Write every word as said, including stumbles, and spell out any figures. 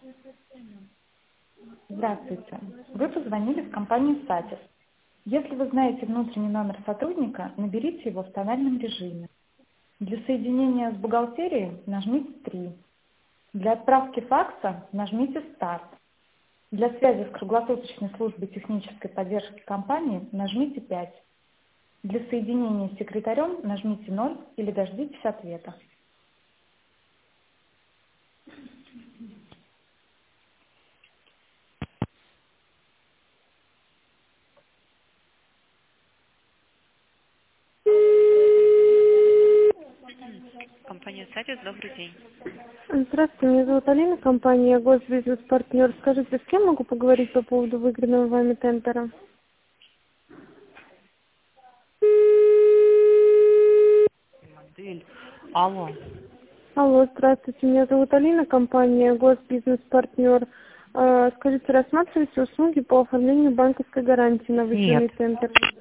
Здравствуйте. Вы позвонили в компанию «Сатис». Если вы знаете внутренний номер сотрудника, наберите его в тональном режиме. Для соединения с бухгалтерией нажмите три. Для отправки факса нажмите «Старт». Для связи с круглосуточной службой технической поддержки компании нажмите пять. Для соединения с секретарем нажмите ноль или дождитесь ответа. Компания «Сатис», добрый день. Здравствуйте, меня зовут Алина, компания «Госбизнес-партнер». Скажите, с кем могу поговорить по поводу выигранного вами тендера? Модель. Алло. Алло, здравствуйте, меня зовут Алина, компания «Госбизнес-партнер». Э, Скажите, рассматриваете услуги по оформлению банковской гарантии на выигранный Нет. тендер?